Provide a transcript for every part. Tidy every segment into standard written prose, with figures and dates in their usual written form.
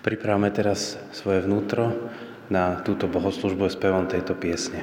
Pripravme teraz svoje vnútro na túto bohoslužbu spevom tejto piesne.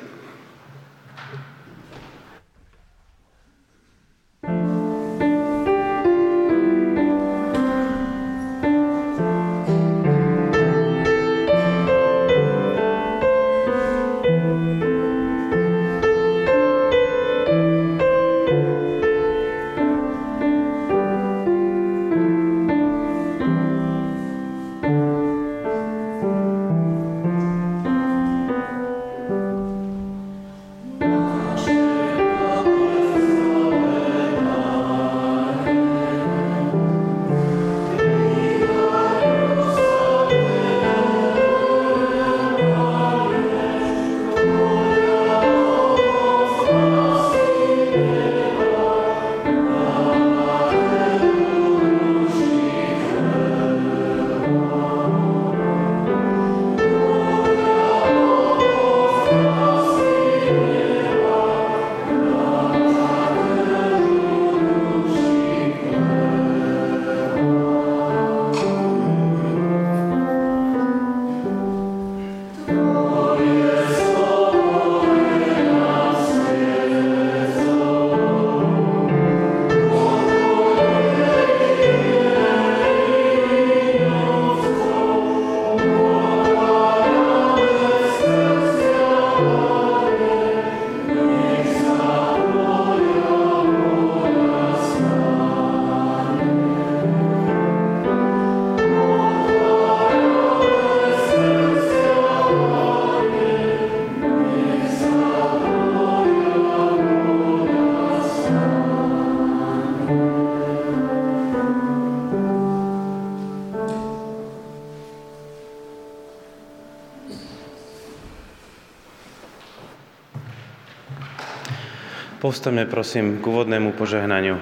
Povstaňme prosím k úvodnému požehnaniu.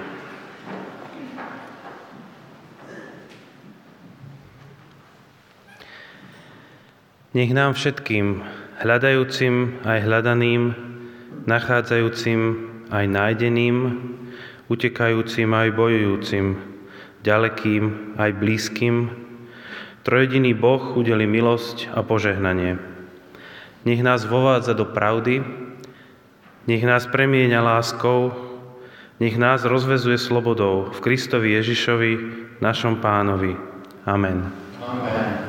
Nech nám všetkým, hľadajúcim aj hľadaným, nachádzajúcim aj nájdeným, utekajúcim aj bojujúcim, ďalekým aj blízkym, trojjediný Boh udeli milosť a požehnanie. Nech nás vovádza do pravdy, nech nás premieňa láskou, nech nás rozväzuje slobodou v Kristovi Ježišovi, našom Pánovi. Amen. Amen.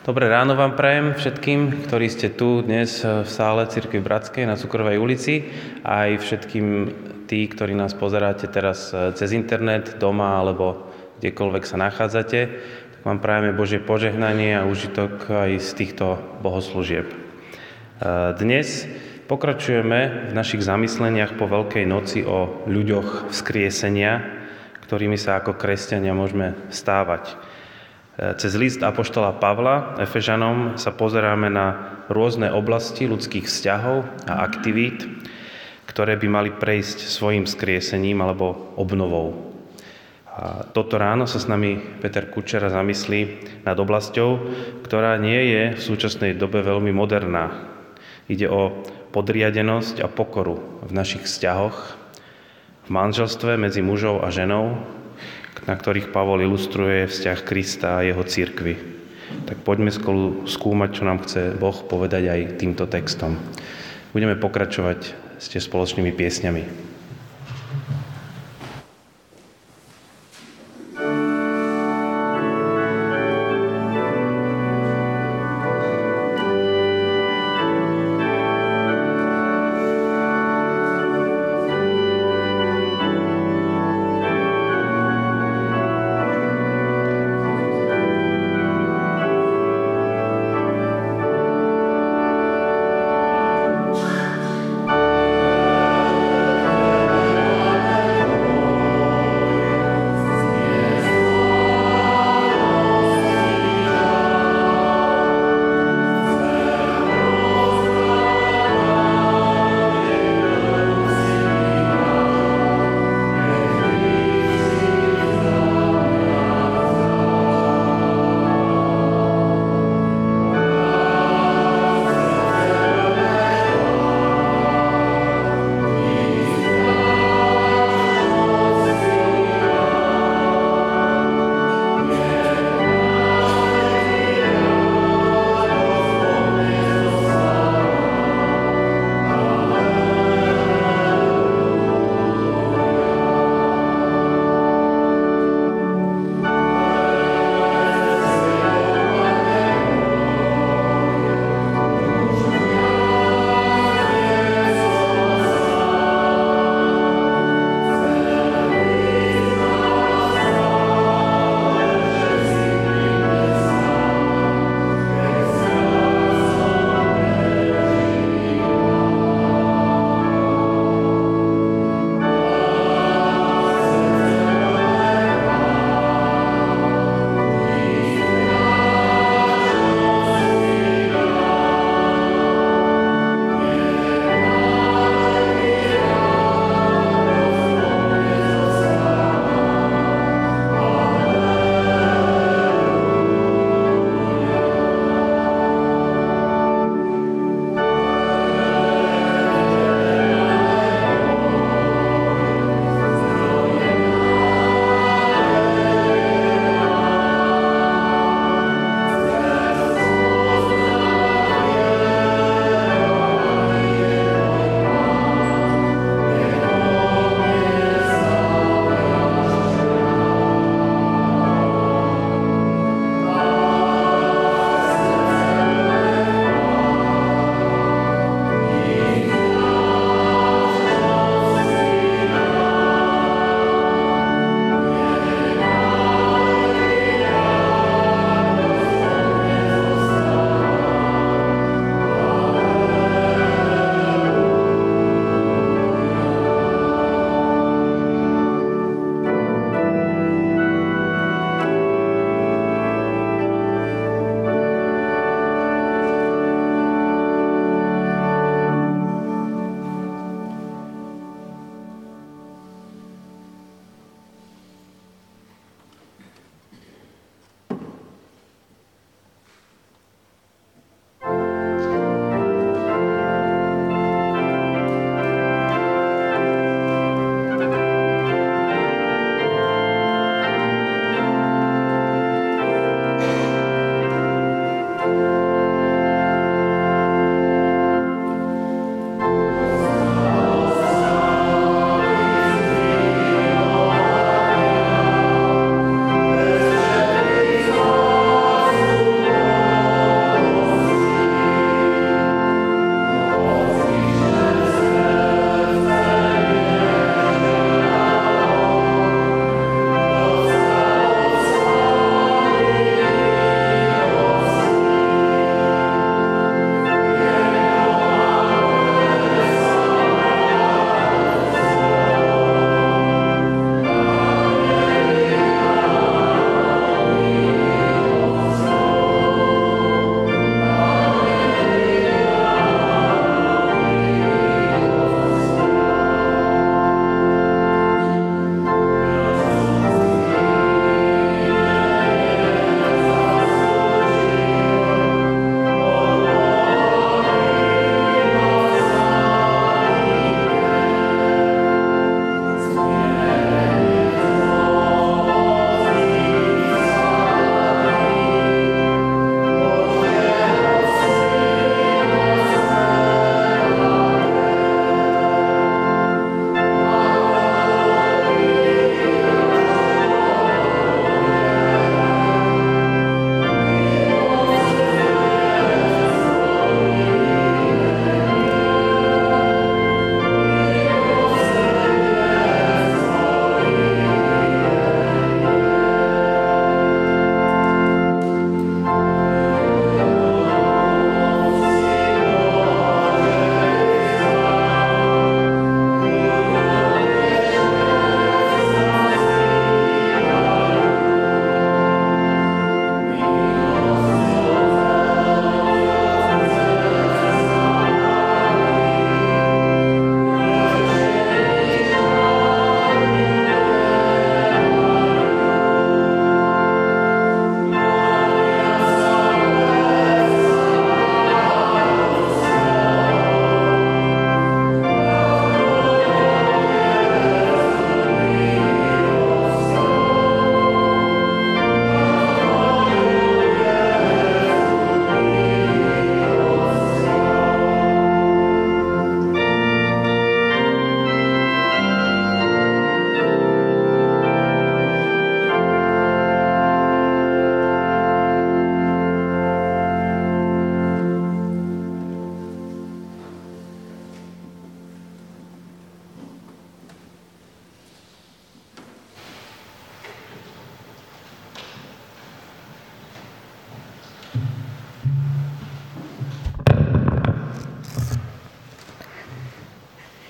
Dobré ráno vám prajem všetkým, ktorí ste tu dnes v sále Cirkvi Bratskej na Cukrovej ulici, a aj všetkým tí, ktorí nás pozeráte teraz cez internet, doma alebo kdekoľvek sa nachádzate. Tak vám prajeme Božie požehnanie a užitok aj z týchto bohoslúžieb. Dnes pokračujeme v našich zamysleniach po Veľkej noci o ľuďoch vzkriesenia, ktorými sa ako kresťania môžeme stávať. Cez list apoštola Pavla Efežanom sa pozeráme na rôzne oblasti ľudských vzťahov a aktivít, ktoré by mali prejsť svojim vzkriesením alebo obnovou. A toto ráno sa s nami Peter Kučera zamyslí nad oblasťou, ktorá nie je v súčasnej dobe veľmi moderná. Ide o podriadenosť a pokoru v našich vzťahoch, v manželstve medzi mužou a ženou, na ktorých Pavol ilustruje vzťah Krista a jeho cirkvi. Tak poďme spolu skúmať, čo nám chce Boh povedať aj týmto textom. Budeme pokračovať s spoločnými piesňami.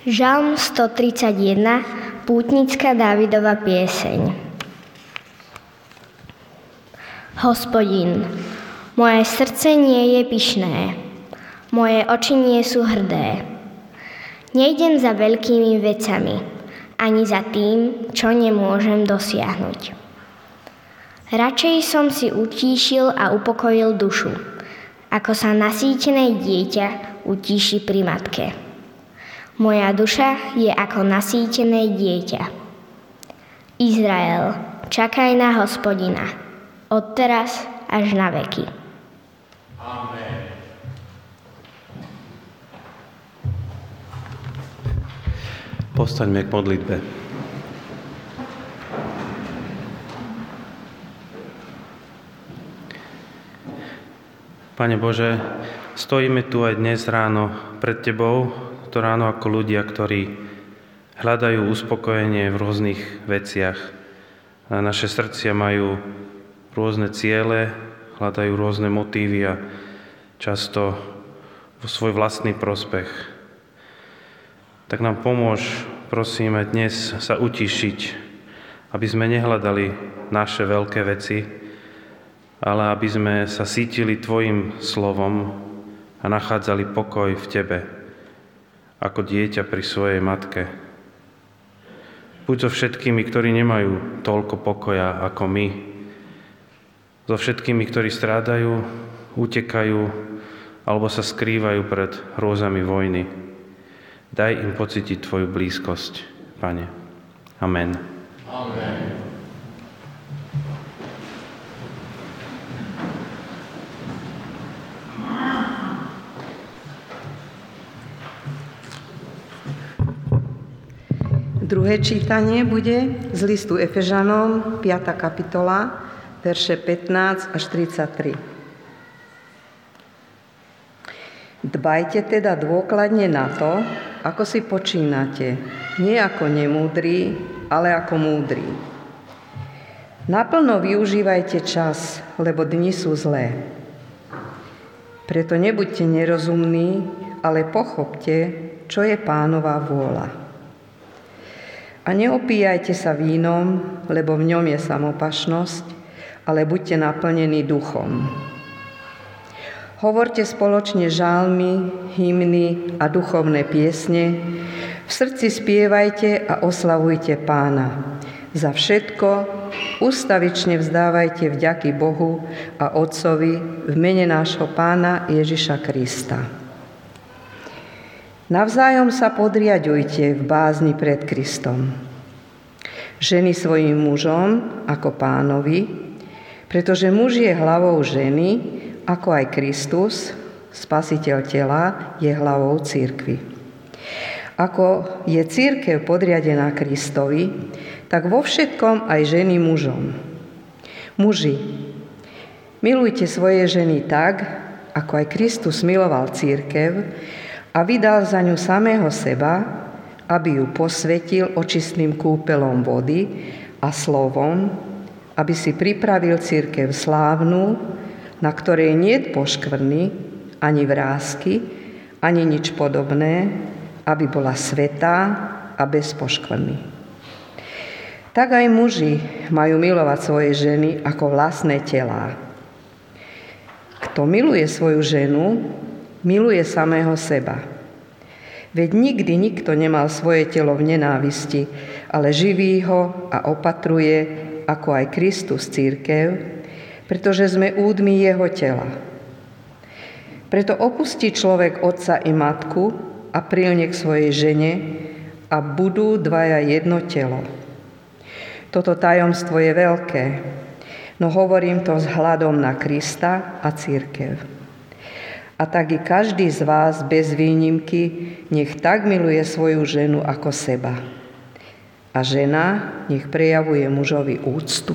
Žalm 131, pútnická Dávidova pieseň. Hospodin, moje srdce nie je pyšné, moje oči nie sú hrdé. Nejdem za veľkými vecami, ani za tým, čo nemôžem dosiahnuť. Radšej som si utíšil a upokojil dušu, ako sa nasýtené dieťa utíši pri matke. Moja duša je ako nasýtené dieťa. Izrael, čakaj na Hospodina, od teraz až na veky. Amen. Povstaňme k modlitbe. Pane Bože, stojíme tu aj dnes ráno pred Tebou, to ráno ako ľudia, ktorí hľadajú uspokojenie v rôznych veciach. A naše srdcia majú rôzne ciele, hľadajú rôzne motívy a často vo svoj vlastný prospech. Tak nám pomôž, prosím, aj dnes sa utišiť, aby sme nehľadali naše veľké veci, ale aby sme sa cítili Tvojim slovom a nachádzali pokoj v Tebe, ako dieťa pri svojej matke. Buď so všetkými, ktorí nemajú toľko pokoja ako my, so všetkými, ktorí strádajú, utekajú alebo sa skrývajú pred hrôzami vojny. Daj im pocítiť Tvoju blízkosť, Pane. Amen. Amen. Druhé čítanie bude z listu Efežanom, 5. kapitola, verše 15 až 33. Dbajte teda dôkladne na to, ako si počínate, nie ako nemúdri, ale ako múdri. Naplno využívajte čas, lebo dni sú zlé. Preto nebuďte nerozumní, ale pochopte, čo je Pánova vôľa. A neopíjajte sa vínom, lebo v ňom je samopašnosť, ale buďte naplnení duchom. Hovorte spoločne žalmy, hymny a duchovné piesne. V srdci spievajte a oslavujte Pána. Za všetko ustavične vzdávajte vďaky Bohu a Otcovi v mene nášho Pána Ježiša Krista. Navzájom sa podriaďujte v bázni pred Kristom. Ženy svojim mužom ako Pánovi, pretože muž je hlavou ženy, ako aj Kristus, Spasiteľ tela, je hlavou cirkvi. Ako je cirkev podriadená Kristovi, tak vo všetkom aj ženy mužom. Muži, milujte svoje ženy tak, ako aj Kristus miloval cirkev, a vydal za ňu samého seba, aby ju posvetil očistným kúpelom vody a slovom, aby si pripravil cirkev slávnu, na ktorej niet poškvrny, ani vrásky, ani nič podobné, aby bola svätá a bez poškvrny. Tak aj muži majú milovať svoje ženy ako vlastné telá. Kto miluje svoju ženu, miluje samého seba. Veď nikdy nikto nemal svoje telo v nenávisti, ale živí ho a opatruje, ako aj Kristus cirkev, pretože sme údmi jeho tela. Preto opustí človek otca i matku a prilne k svojej žene a budú dvaja jedno telo. Toto tajomstvo je veľké, no hovorím to vzhľadom na Krista a cirkev. A tak i každý z vás bez výnimky nech tak miluje svoju ženu ako seba. A žena nech prejavuje mužovi úctu.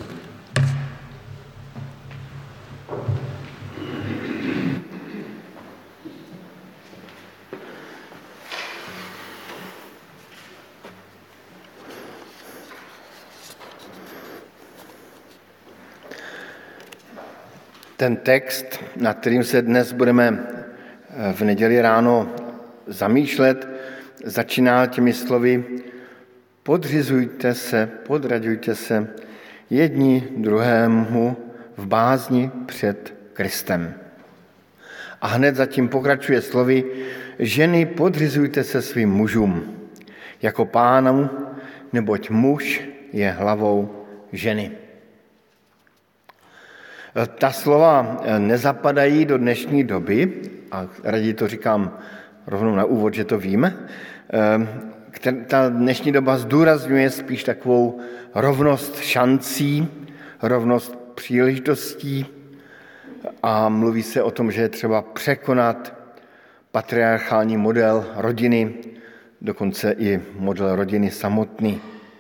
Ten text, nad kterým se dnes budeme v neděli ráno zamýšlet, začíná těmi slovy: podřizujte se, podraďujte se jedni druhému v bázni před Kristem. A hned zatím pokračuje slovy: ženy, podřizujte se svým mužům jako Pánu, neboť muž je hlavou ženy. Ta slova nezapadají do dnešní doby, a raději to říkám rovnou na úvod, že to víme. Ta dnešní doba zdůrazňuje spíš takovou rovnost šancí, rovnost příležitostí a mluví se o tom, že je třeba překonat patriarchální model rodiny, dokonce i model rodiny samotný.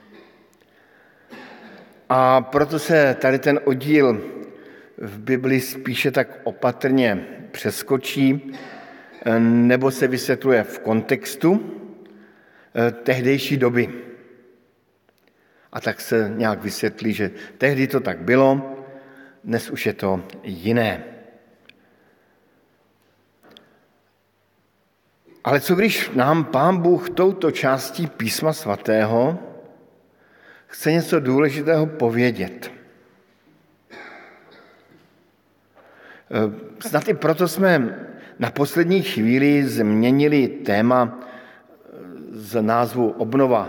A proto se tady ten oddíl v Bibli spíše tak opatrně přeskočí nebo se vysvětluje v kontextu tehdejší doby. A tak se nějak vysvětlí, že tehdy to tak bylo, dnes už je to jiné. Ale co když nám Pán Bůh touto částí Písma svatého chce něco důležitého povědět? Snad i proto jsme na poslední chvíli změnili téma z názvu obnova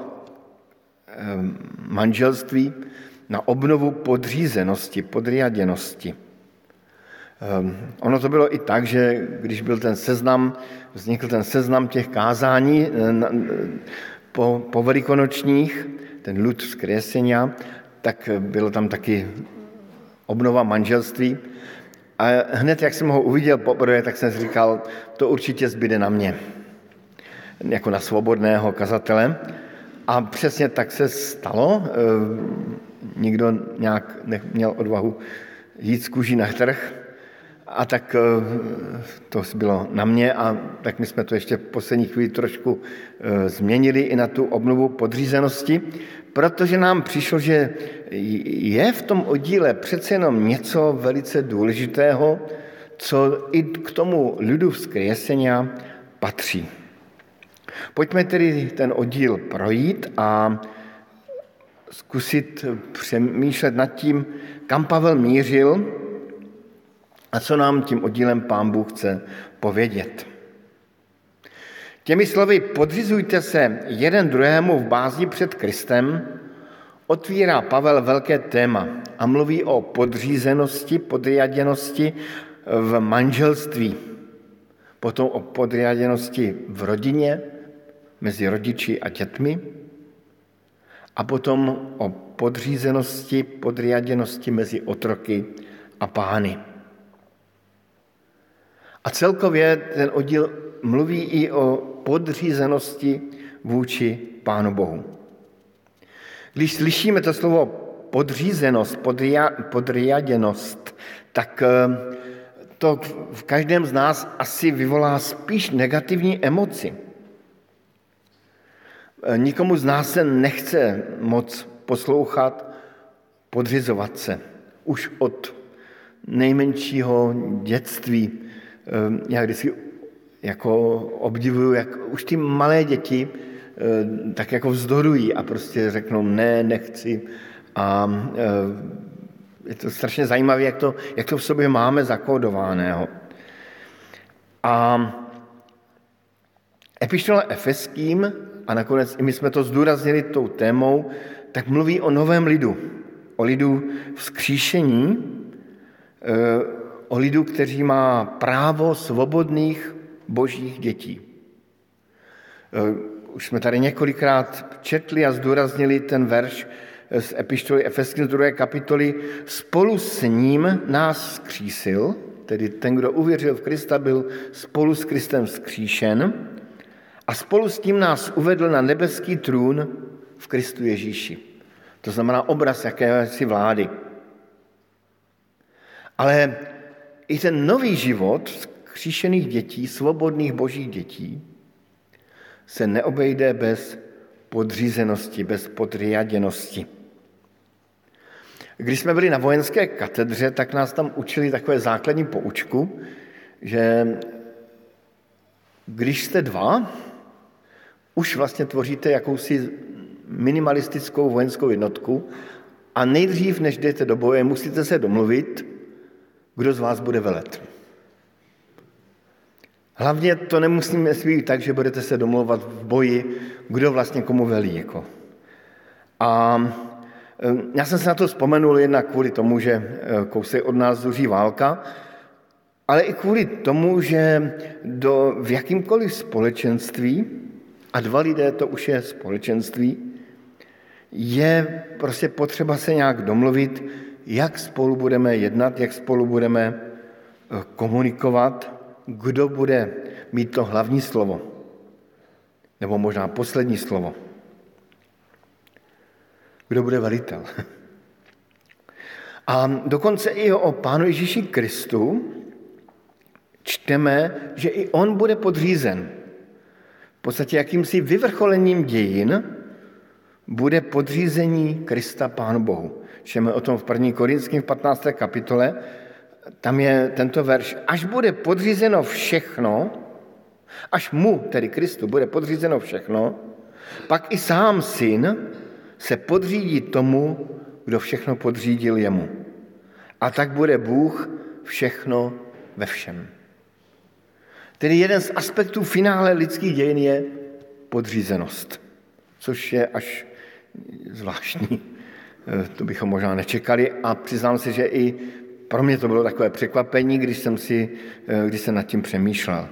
manželství na obnovu podřízenosti, podriaděnosti. Ono to bylo i tak, že když byl ten seznam, vznikl ten seznam těch kázání po velikonočních, ten lud vzkřísenia, tak bylo tam taky obnova manželství. A hned, jak jsem ho uviděl poprvé, tak jsem si říkal, to určitě zbyde na mě, jako na svobodného kazatele. A přesně tak se stalo. Nikdo nějak neměl odvahu jít z kůží na trh. A tak to bylo na mě a tak my jsme to ještě v poslední chvíli trošku změnili i na tu obnovu podřízenosti, protože nám přišlo, že je v tom oddíle přece jenom něco velice důležitého, co i k tomu lidu vzkřísenia patří. Pojďme tedy ten oddíl projít a zkusit přemýšlet nad tím, kam Pavel mířil a co nám tím oddílem Pán Bůh chce povědět. Těmi slovy podřizujte se jeden druhému v bázni před Kristem otvírá Pavel velké téma a mluví o podřízenosti, podriaděnosti v manželství, potom o podriaděnosti v rodině, mezi rodiči a dětmi a potom o podřízenosti, podriaděnosti mezi otroky a pány. A celkově ten oddíl mluví i o podřízenosti vůči Pánu Bohu. Když slyšíme to slovo podřízenost, podriaděnost, tak to v každém z nás asi vyvolá spíš negativní emoci. Nikomu z nás se nechce moc poslouchat, podřizovat se. Už od nejmenšího dětství. Já vždycky jako obdivuju, jak už ty malé děti tak jako vzdorují a prostě řeknou ne, nechci. A je to strašně zajímavé, jak to v sobě máme zakódovaného. A epištola Efeským, a nakonec i my jsme to zdůraznili tou témou, tak mluví o novém lidu. O lidu vzkříšení, o lidu, který má právo svobodných božích dětí. Už jsme tady několikrát četli a zdůraznili ten verš z epištoly Efeským z 2. kapitoly. Spolu s ním nás vzkřísil, tedy ten, kdo uvěřil v Krista, byl spolu s Kristem vzkříšen a spolu s tím nás uvedl na nebeský trůn v Kristu Ježíši. To znamená obraz jakési vlády. Ale i ten nový život vzkříšených dětí, svobodných božích dětí, se neobejde bez podřízenosti, bez podriaděnosti. Když jsme byli na vojenské katedře, tak nás tam učili takové základní poučku, že když jste dva, už vlastně tvoříte jakousi minimalistickou vojenskou jednotku a nejdřív, než jdete do boje, musíte se domluvit, kdo z vás bude velet. Hlavně to nemusíme být tak, že budete se domlouvat v boji, kdo vlastně komu velí. A já jsem se na to vzpomenul jednak kvůli tomu, že kousek od nás zuří válka, ale i kvůli tomu, že v jakýmkoliv společenství, a 2 lidé to už je společenství, je prostě potřeba se nějak domluvit, jak spolu budeme jednat, jak spolu budeme komunikovat, kdo bude mít to hlavní slovo, nebo možná poslední slovo. Kdo bude velitel. A dokonce i o Pánu Ježíši Kristu čteme, že i on bude podřízen. V podstatě jakýmsi vyvrcholením dějin bude podřízení Krista Pánu Bohu. Čteme o tom v 1. Korinským v 15. kapitole, tam je tento verš, až bude podřízeno všechno, až mu, tedy Kristu, bude podřízeno všechno, pak i sám syn se podřídí tomu, kdo všechno podřídil jemu. A tak bude Bůh všechno ve všem. Tedy jeden z aspektů finále lidských dějin je podřízenost, což je až zvláštní. To bychom možná nečekali a přiznám se, že i pro mě to bylo takové překvapení, když jsem nad tím přemýšlel.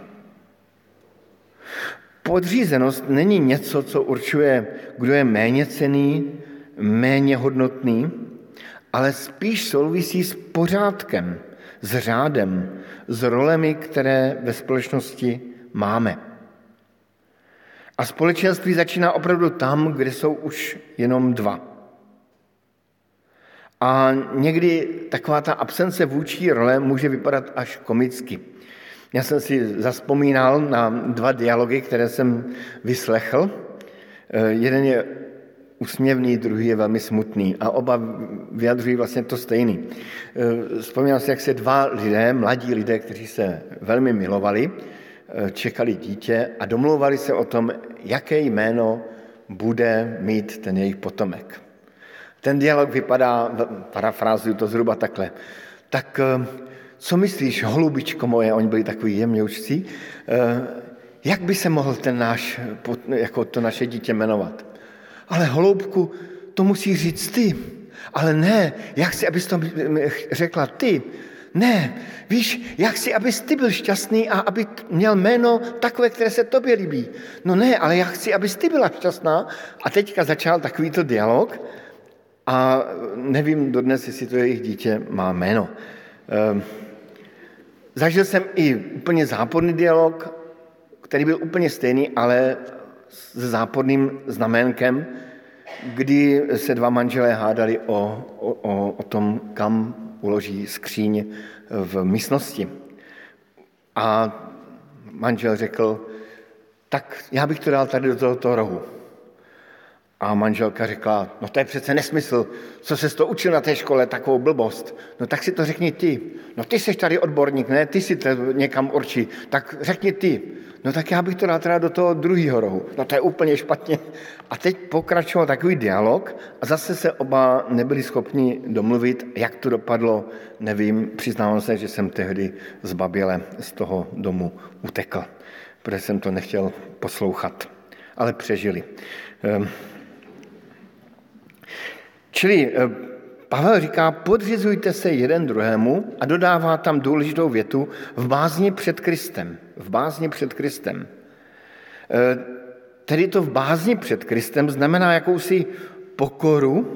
Podřízenost není něco, co určuje, kdo je méně cenný, méně hodnotný, ale spíš souvisí s pořádkem, s řádem, s rolemi, které ve společnosti máme. A společenství začíná opravdu tam, kde jsou už jenom 2. A někdy taková ta absence vůči role může vypadat až komicky. Já jsem si zavzpomínal na 2 dialogy, které jsem vyslechl. Jeden je úsměvný, druhý je velmi smutný a oba vyjadřují vlastně to stejný. Vzpomínám si, jak se 2 lidé, mladí lidé, kteří se velmi milovali, čekali dítě a domlouvali se o tom, jaké jméno bude mít ten jejich potomek. Ten dialog vypadá, parafrázuju to zhruba takhle. Tak co myslíš, holubičko moje, oni byli takový jemňoučcí, jak by se mohl to naše dítě jmenovat? Ale holoubku, to musí říct ty. Ale ne, já chci, abys to řekla ty. Ne, víš, já chci, abys ty byl šťastný a aby měl jméno takové, které se tobě líbí. No ne, ale já chci, abys ty byla šťastná. A teďka začal takovýto dialog a nevím dodnes, jestli to jejich dítě má jméno. Zažil jsem i úplně záporný dialog, který byl úplně stejný, ale s záporným znaménkem, kdy se 2 manželé hádali o tom, kam uloží skříň v místnosti. A manžel řekl, tak já bych to dal tady do tohoto rohu. A manželka řekla, no to je přece nesmysl, co ses to učil na té škole, takovou blbost. No tak si to řekni ty. No ty seš tady odborník, ne? Ty si to někam určí. Tak řekni ty. No tak já bych to dal teda do toho druhého rohu. No to je úplně špatně. A teď pokračoval takový dialog a zase se oba nebyli schopni domluvit, jak to dopadlo, nevím. Přiznávám se, že jsem tehdy zbaběle z toho domu utekl, protože jsem to nechtěl poslouchat. Ale přežili. Čili Pavel říká, podřizujte se jeden druhému a dodává tam důležitou větu v bázni před Kristem. V bázni před Kristem. Tedy to v bázni před Kristem znamená jakousi pokoru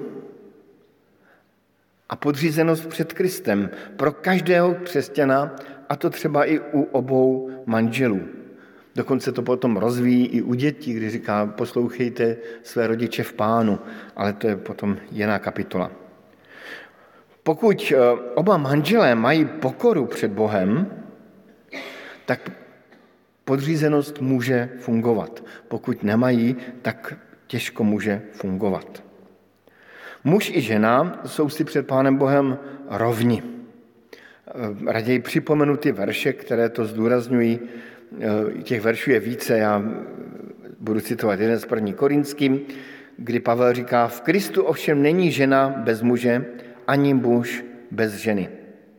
a podřízenost před Kristem pro každého křesťana, a to třeba i u obou manželů. Dokonce to potom rozvíjí i u dětí, kdy říká, poslouchejte své rodiče v Pánu, ale to je potom jiná kapitola. Pokud oba manželé mají pokoru před Bohem, tak podřízenost může fungovat. Pokud nemají, tak těžko může fungovat. Muž i žena jsou si před Pánem Bohem rovni. Raději připomenu ty verše, které to zdůrazňují. Těch veršů je více, já Budu citovat jeden z 1. Korinským, kdy Pavel říká, v Kristu ovšem není žena bez muže, ani muž bez ženy.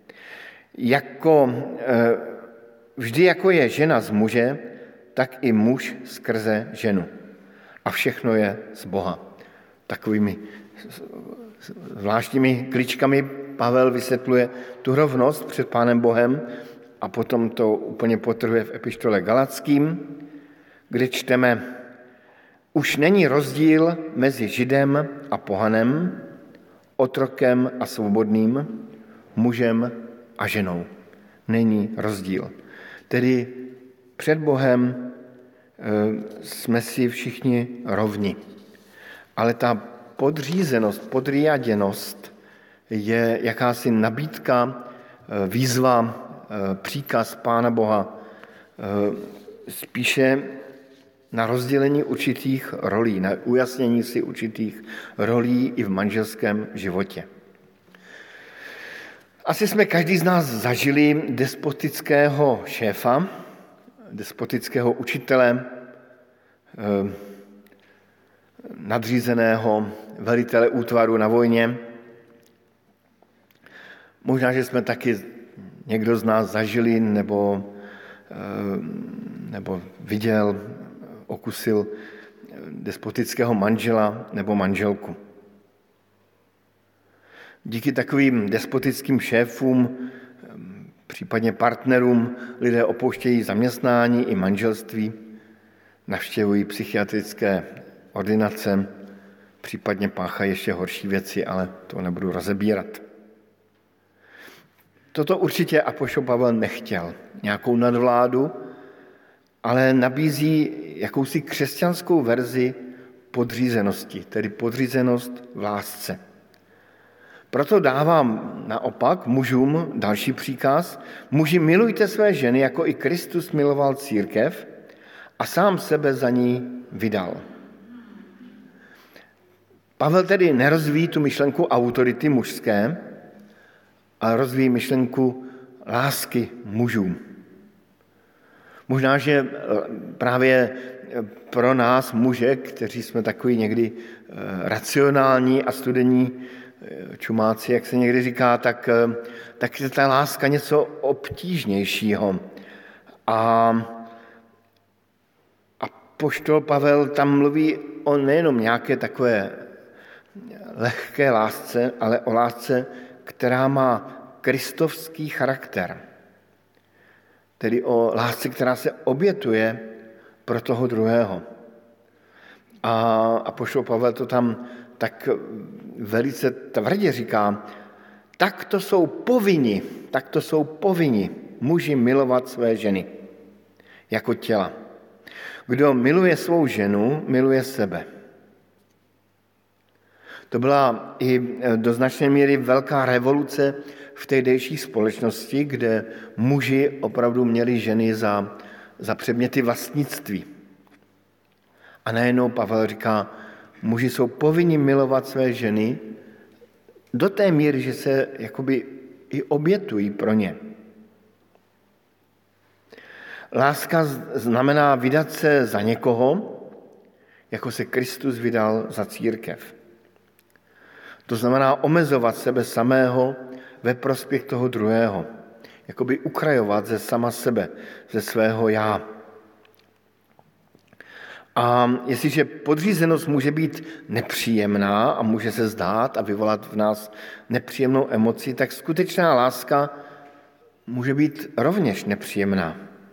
Vždy jako je žena z muže, tak i muž skrze ženu. A všechno je z Boha. Takovými zvláštními kličkami Pavel vysvětluje tu rovnost před Pánem Bohem a potom to úplně podtrhuje v epištole Galatským, kde čteme, už není rozdíl mezi Židem a pohanem, otrokem a svobodným, mužem a ženou. Není rozdíl. Tedy před Bohem jsme si všichni rovni. Ale ta podřízenost, podriaděnost je jakási nabídka, výzva, příkaz Pána Boha, spíše na rozdělení určitých rolí, na ujasnění si určitých rolí i v manželském životě. Asi jsme každý z nás zažili despotického šéfa, despotického učitele, nadřízeného velitele útvaru na vojně. Možná, že jsme taky někdo z nás zažili nebo viděl, okusil despotického manžela nebo manželku. Díky takovým despotickým šéfům, případně partnerům, lidé opouštějí zaměstnání i manželství, navštěvují psychiatrické ordinace, případně páchají ještě horší věci, ale to nebudu rozebírat. Toto určitě apoštol Pavel nechtěl, nějakou nadvládu, ale nabízí jakousi křesťanskou verzi podřízenosti, tedy podřízenost v lásce. Proto dávám naopak mužům další příkaz. Muži, milujte své ženy, jako i Kristus miloval církev a sám sebe za ní vydal. Pavel tedy nerozvíjí tu myšlenku autority mužské, ale rozvíjí myšlenku lásky mužům. Možná, že právě pro nás muže, kteří jsme takový někdy racionální a studení čumáci, jak se někdy říká, tak je ta láska něco obtížnějšího. A apoštol Pavel tam mluví o nejenom nějaké takové lehké lásce, ale o lásce, která má kristovský charakter. Tedy o lásce, která se obětuje pro toho druhého. A apoštol Pavel to tam tak velice tvrdě říká, takto jsou povinni muži milovat své ženy jako těla. Kdo miluje svou ženu, miluje sebe. To byla i do značné míry velká revoluce v tehdejší společnosti, kde muži opravdu měli ženy za předměty vlastnictví. A najednou Pavel říká, muži jsou povinni milovat své ženy do té míry, že se jakoby i obětují pro ně. Láska znamená vydat se za někoho, jako se Kristus vydal za církev. To znamená omezovat sebe samého ve prospěch toho druhého. Jakoby ukrajovat ze sama sebe, ze svého já. A jestliže podřízenost může být nepříjemná a může se zdát a vyvolat v nás nepříjemnou emoci, tak skutečná láska může být rovněž nepříjemná.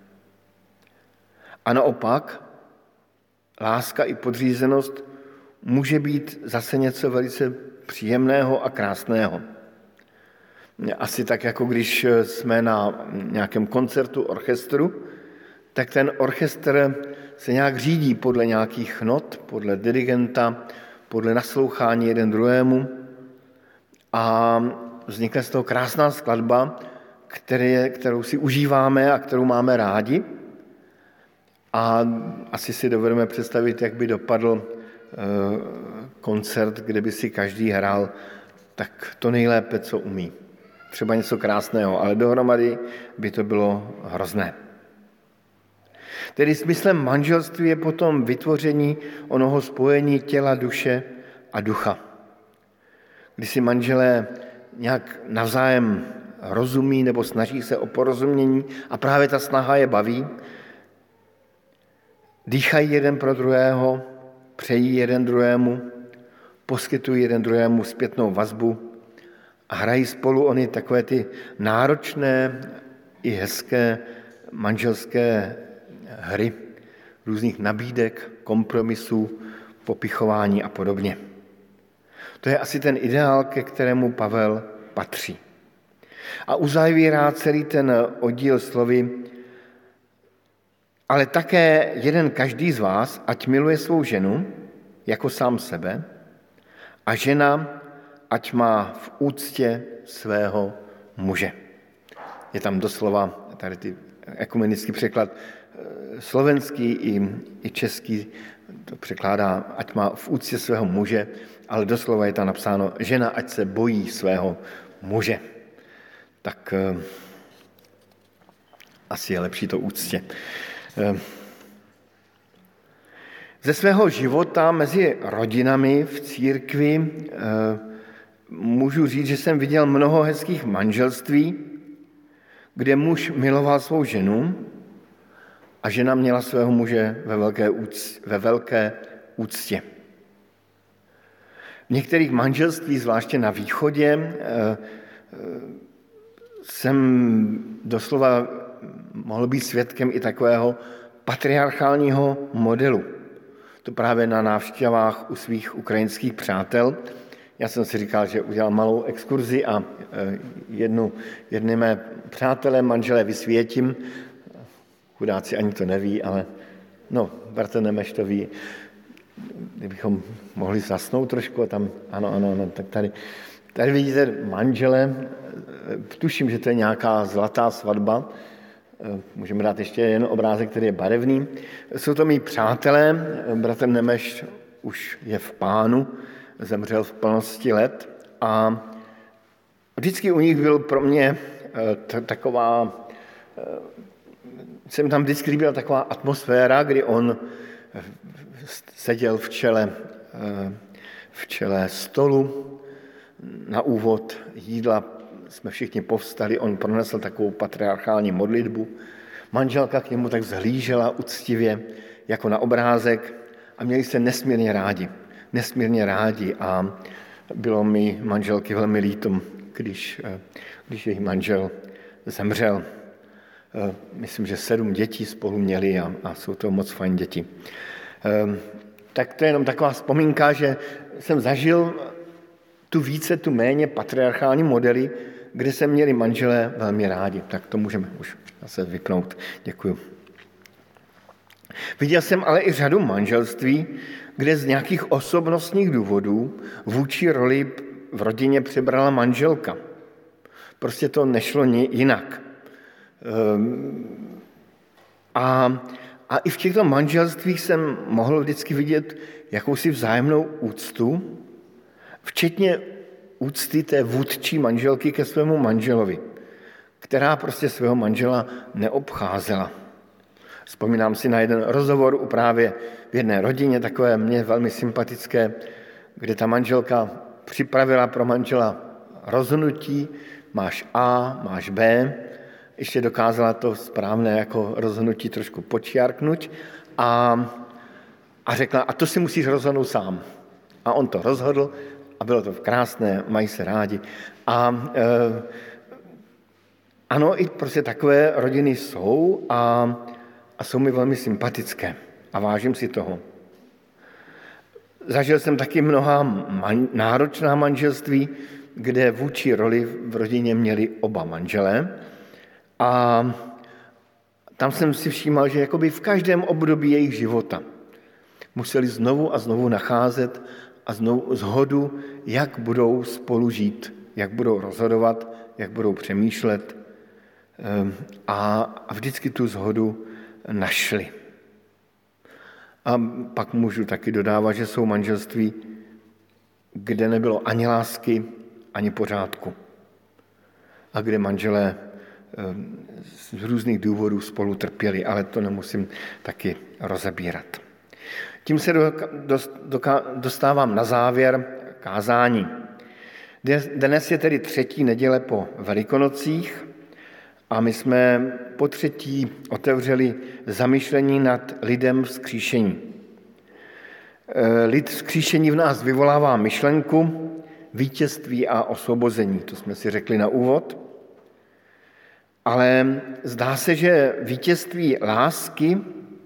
A naopak, láska i podřízenost může být zase něco velice příjemného a krásného. Asi tak, jako když jsme na nějakém koncertu orchestru, tak ten orchestr se nějak řídí podle nějakých not, podle dirigenta, podle naslouchání jeden druhému a vznikne z toho krásná skladba, kterou si užíváme a kterou máme rádi. A asi si dovedeme představit, jak by dopadl koncert, kde by si každý hrál tak to nejlépe, co umí. Třeba něco krásného, ale dohromady by to bylo hrozné. Tedy smyslem manželství je potom vytvoření onoho spojení těla, duše a ducha. Kdy si manželé nějak navzájem rozumí nebo snaží se o porozumění a právě ta snaha je baví, dýchají jeden pro druhého, přejí jeden druhému, poskytují jeden druhému zpětnou vazbu a hrají spolu ony takové ty náročné i hezké manželské hry, různých nabídek, kompromisů, popichování a podobně. To je asi ten ideál, ke kterému Pavel patří. A uzavírá celý ten oddíl slovy: ale také jeden každý z vás, ať miluje svou ženu jako sám sebe, a žena, ať má v úctě svého muže. Je tam doslova tady ty ekumenický překlad, slovenský i český to překládá, ať má v úctě svého muže, ale doslova je tam napsáno, žena, ať se bojí svého muže. Tak asi je lepší to úctě. Ze svého života mezi rodinami v církvi můžu říct, že jsem viděl mnoho hezkých manželství, kde muž miloval svou ženu a žena měla svého muže ve velké úctě. V některých manželství, zvláště na východě, jsem doslova mohl být svědkem i takového patriarchálního modelu. To právě na návštěvách u svých ukrajinských přátel. Já jsem si říkal, že udělal malou exkurzi a jedny mé přátelé, manželé vysvětím. Chudáci ani to neví, ale bratr Nemeš to ví. Kdybychom mohli zasnout trošku a tam, ano, tak tady vidíte manžele, tuším, že to je nějaká zlatá svatba, můžeme dát ještě jen obrázek, který je barevný. Jsou to mý přátelé, bratr Nemeš už je v Pánu, zemřel v plnosti let a vždycky u nich byl pro mě taková, jsem tam vždycky líbila taková atmosféra, kdy on seděl v čele stolu, na úvod jídla jsme všichni povstali, on pronesl takovou patriarchální modlitbu, manželka k němu tak vzhlížela uctivě jako na obrázek a měli se nesmírně rádi a bylo mi manželky velmi líto, když její manžel zemřel. Myslím, že 7 dětí spolu měli a jsou to moc fajn děti. Tak to je jenom taková vzpomínka, že jsem zažil tu méně patriarchální modely, kde se měli manželé velmi rádi. Tak to můžeme už zase vypnout. Děkuju. Viděl jsem ale i řadu manželství, kde z nějakých osobnostních důvodů vůči roli v rodině přebrala manželka. Prostě to nešlo jinak. A i v těchto manželstvích jsem mohl vždycky vidět jakousi vzájemnou úctu, včetně úcty té vůdčí manželky ke svému manželovi, která prostě svého manžela neobcházela. Vzpomínám si na jeden rozhovor právě v jedné rodině, takové mně velmi sympatické, kde ta manželka připravila pro manžela rozhodnutí, máš A, máš B, ještě dokázala to správné jako rozhodnutí trošku počiarknout a řekla, a to si musíš rozhodnout sám. A on to rozhodl a bylo to krásné, mají se rádi. Ano, i prostě takové rodiny jsou a jsou mi velmi sympatické a vážím si toho. Zažil jsem taky mnoha náročná manželství, kde vůči roli v rodině měli oba manželé a tam jsem si všímal, že jakoby v každém období jejich života museli znovu a znovu nacházet a znovu shodu, jak budou spolu žít, jak budou rozhodovat, jak budou přemýšlet a vždycky tu shodu našli. A pak můžu taky dodávat, že jsou manželství, kde nebylo ani lásky, ani pořádku. A kde manželé z různých důvodů spolu trpěli, ale to nemusím taky rozebírat. Tím se dostávám na závěr kázání. Dnes je tedy 3. neděle po Velikonocích a my jsme po 3. otevřeli zamyšlení nad lidem vzkříšení. Lid vzkříšení v nás vyvolává myšlenku vítězství a osvobození, to jsme si řekli na úvod. Ale zdá se, že vítězství lásky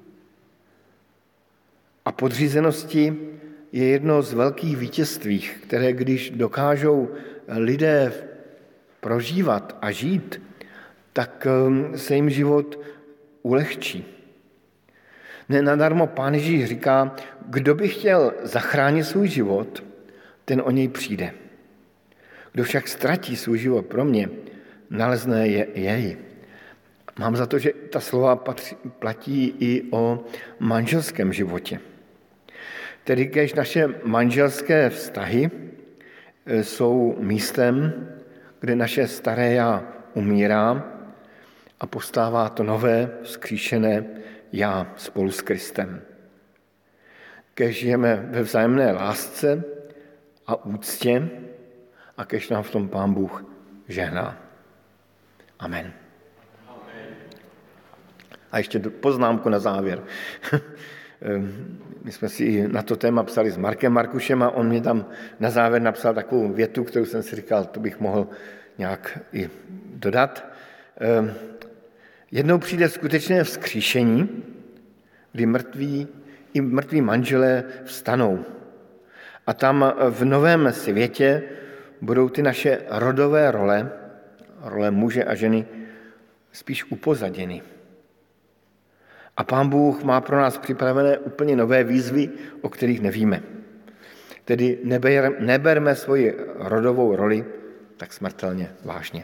a podřízenosti je jedno z velkých vítězství, které když dokážou lidé prožívat a žít, tak se jim život ulehčí. Nenadarmo Pán Ježíš říká, kdo by chtěl zachránit svůj život, ten o něj přijde. Kdo však ztratí svůj život pro mě, nalezne jej. Mám za to, že ta slova platí i o manželském životě. Tedy když naše manželské vztahy jsou místem, kde naše staré já umírá a postává to nové, vzkříšené já spolu s Kristem. Když žijeme ve vzájemné lásce a úctě a když nám v tom Pán Bůh žehná. Amen. A ještě poznámku na závěr. My jsme si na to téma psali s Markem Markušem a on mě tam na závěr napsal takovou větu, kterou jsem si říkal, to bych mohl nějak i dodat. Jednou přijde skutečné vzkříšení, kdy mrtví manželé vstanou. A tam v novém světě budou ty naše rodové role muže a ženy, spíš upozaděny. A Pán Bůh má pro nás připravené úplně nové výzvy, o kterých nevíme. Tedy neberme svoji rodovou roli tak smrtelně vážně.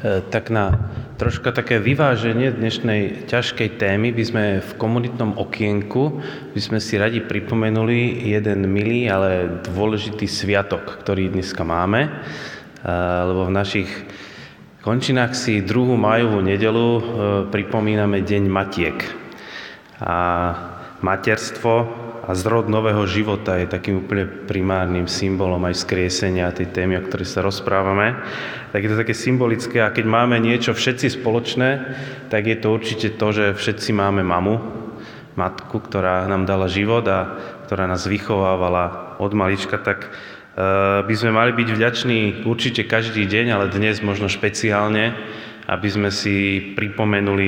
Tak na troška také vyváženie dnešnej ťažkej témy by sme v komunitnom okienku by sme si radi pripomenuli jeden milý, ale dôležitý sviatok, ktorý dneska máme, lebo v našich končinách si 2. májovú nedeľu pripomíname Deň Matiek. A materstvo a zrod nového života je takým úplne primárnym symbolom aj skriesenia tej témy, o ktorej sa rozprávame. Tak je to také symbolické a keď máme niečo všetci spoločné, tak je to určite to, že všetci máme mamu, matku, ktorá nám dala život a ktorá nás vychovávala od malička, tak by sme mali byť vďační určite každý deň, ale dnes možno špeciálne, aby sme si pripomenuli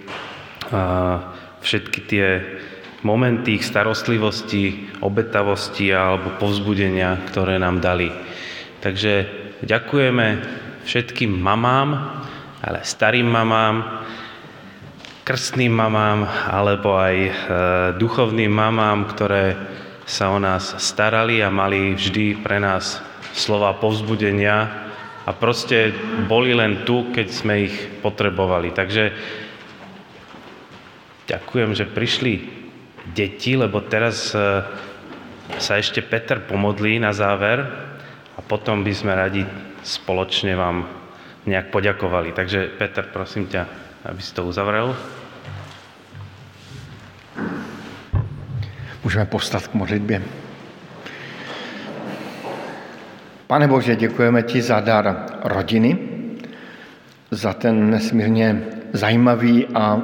všetky tie momenty ich starostlivosti, obetavosti alebo povzbudenia, ktoré nám dali. Takže ďakujeme všetkým mamám, ale starým mamám, krstným mamám alebo aj duchovným mamám, ktoré sa o nás starali a mali vždy pre nás slova povzbudenia a proste boli len tu, keď sme ich potrebovali. Takže ďakujem, že prišli deti, lebo teraz sa ešte Peter pomodlí na záver a potom by sme radi spoločne vám nejak poďakovali. Takže Peter, prosím ťa, aby si to uzavrel. Můžeme povstat k modlitbě. Pane Bože, děkujeme ti za dar rodiny, za ten nesmírně zajímavý a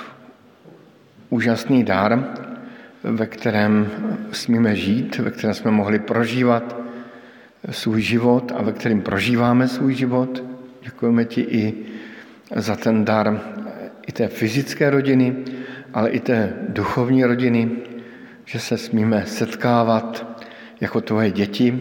úžasný dar, ve kterém smíme žít, ve kterém jsme mohli prožívat svůj život a ve kterém prožíváme svůj život. Děkujeme ti i za ten dar i té fyzické rodiny, ale i té duchovní rodiny, že se smíme setkávat jako tvoje děti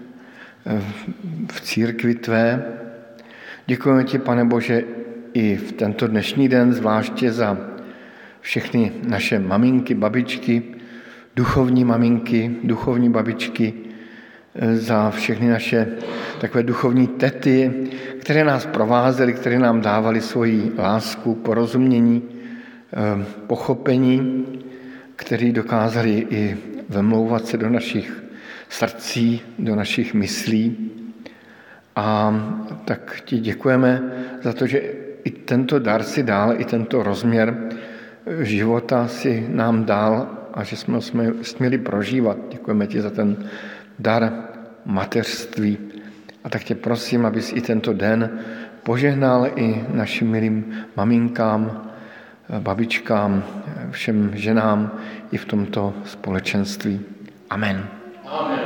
v církvi tvé. Děkujeme ti, Pane Bože, i v tento dnešní den, zvláště za všechny naše maminky, babičky, duchovní maminky, duchovní babičky, za všechny naše takové duchovní tety, které nás provázely, které nám dávaly svoji lásku, porozumění, pochopení, které dokázali i vemlouvat se do našich srdcí, do našich myslí. A tak ti děkujeme za to, že i tento dar si dal, i tento rozměr života si nám dal a že jsme směli prožívat. Děkujeme ti za ten dar mateřství. A tak tě prosím, abys i tento den požehnal i našim milým maminkám, babičkám, všem ženám i v tomto společenství. Amen. Amen.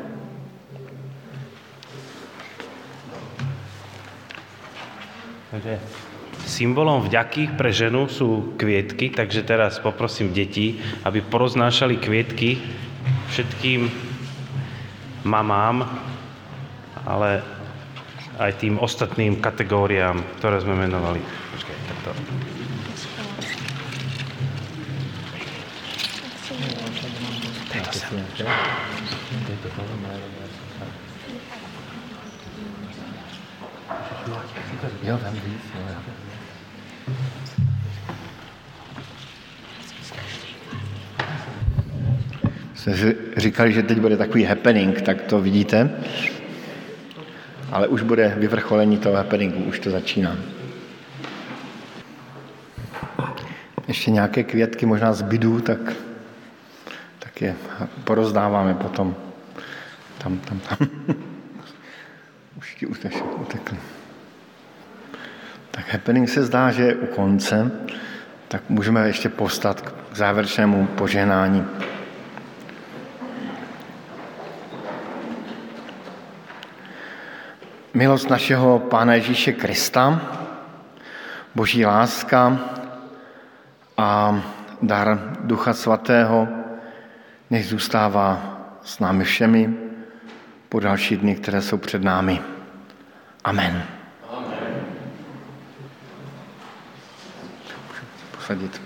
Takže symbolom vďaky pre ženu sú kvietky, takže teraz poprosím deti, aby poroznášali kvietky všetkým mamám, ale aj tým ostatným kategóriám, ktoré sme menovali. Počkaj, takto. Jo, tam víc, jo. Jsme říkali, že teď bude takový happening, tak to vidíte. Ale už bude vyvrcholení toho happeningu, už to začíná. Ještě nějaké květky možná zbydou, tak je porozdáváme potom. Tam. Už ti utekli. Tak happening se zdá, že je u konce, tak můžeme ještě povstat k závěrečnému požehnání. Milost našeho Pána Ježíše Krista, Boží láska a dar Ducha Svatého nech zůstává s námi všemi po další dny, které jsou před námi. Amen. Amen. Posadit.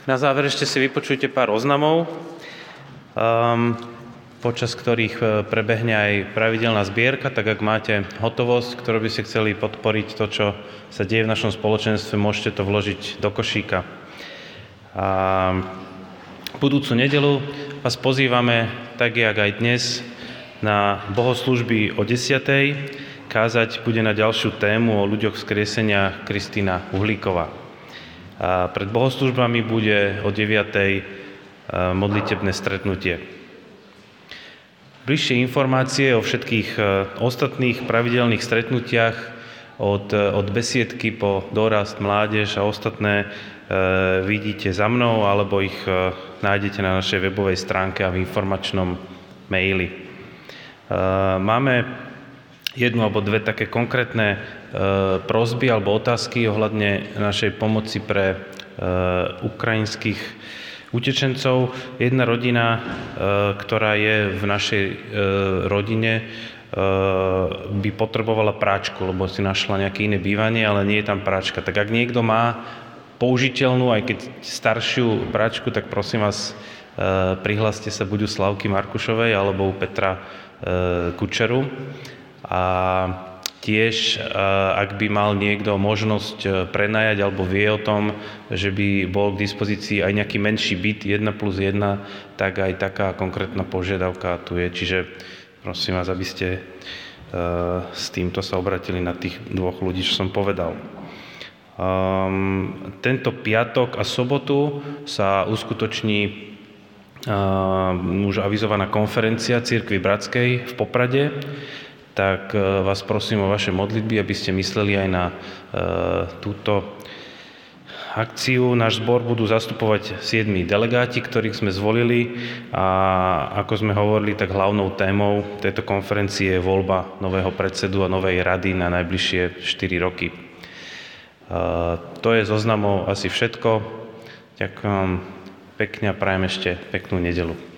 Na záver ešte si vypočujte pár oznamov, počas ktorých prebehne aj pravidelná zbierka, tak ak máte hotovosť, ktorú by ste chceli podporiť to, čo sa deje v našom spoločenstve, môžete to vložiť do košíka. A budúcu nedeľu vás pozývame, tak jak aj dnes, na bohoslúžby o 10:00. Kázať bude na ďalšiu tému o ľuďoch vzkriesenia Kristína Uhlíková. A pred bohoslúžbami bude o 9:00 modlitebné stretnutie. Bližšie informácie o všetkých ostatných pravidelných stretnutiach od besiedky po dorast, mládež a ostatné vidíte za mnou, alebo ich nájdete na našej webovej stránke a v informačnom maili. Máme jednu alebo dve také konkrétne prosby alebo otázky ohľadne našej pomoci pre ukrajinských utečencov. Jedna rodina, ktorá je v našej rodine, by potrebovala práčku, lebo si našla nejaké iné bývanie, ale nie je tam práčka. Tak ak niekto má použiteľnú, aj keď staršiu práčku, tak prosím vás, prihláste sa buď u Slavky Markušovej alebo u Petra Kučeru. A tiež, ak by mal niekto možnosť prenajať alebo vie o tom, že by bol k dispozícii aj nejaký menší byt 1+1, tak aj taká konkrétna požiadavka tu je. Čiže prosím vás, aby ste s týmto sa obratili na tých dvoch ľudí, čo som povedal. Tento piatok a sobotu sa uskutoční už avizovaná konferencia Cirkvi Bratskej v Poprade. Tak vás prosím o vaše modlitby, aby ste mysleli aj na túto akciu. Náš zbor budú zastupovať 7 delegáti, ktorých sme zvolili, a ako sme hovorili, tak hlavnou témou tejto konferencie je voľba nového predsedu a novej rady na najbližšie 4 roky. To je zo oznamov asi všetko. Ďakujem pekne a prajem ešte peknú nedeľu.